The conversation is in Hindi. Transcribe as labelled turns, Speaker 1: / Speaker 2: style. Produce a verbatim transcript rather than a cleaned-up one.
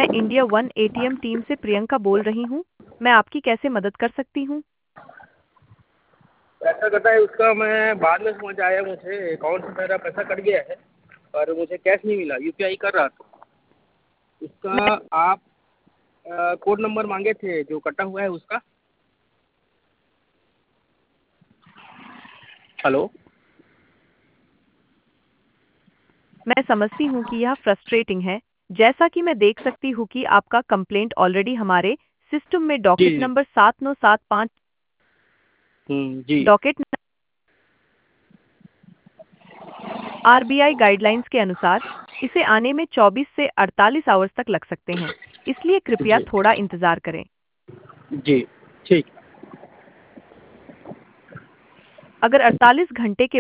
Speaker 1: इंडिया वन एटीएम टीम से प्रियंका बोल रही हूँ। मैं आपकी कैसे मदद कर सकती हूँ?
Speaker 2: पैसा कटा है उसका, मैं बाद में समझ आया, मुझे अकाउंट से मेरा पैसा कट गया है पर मुझे कैश नहीं मिला। यूपीआई कर रहा था उसका।
Speaker 1: मैं
Speaker 2: आप अ, कोड नंबर मांगे थे जो कटा हुआ है उसका। हेलो।
Speaker 1: मैं समझती हूँ कि यह फ्रस्ट्रेटिंग है। जैसा कि मैं देख सकती हूँ कि आपका कंप्लेंट ऑलरेडी हमारे सिस्टम में
Speaker 2: जी
Speaker 1: डॉकेट
Speaker 2: जी।
Speaker 1: नंबर सात नौ सात पाँच
Speaker 2: हम्म, जी
Speaker 1: डॉकेट आरबीआई गाइडलाइंस के अनुसार इसे आने में चौबीस से अड़तालीस आवर्स तक लग सकते हैं। इसलिए कृपया
Speaker 2: जी
Speaker 1: थोड़ा इंतजार करें।
Speaker 2: जी। ठीक।
Speaker 1: अगर अड़तालीस घंटे के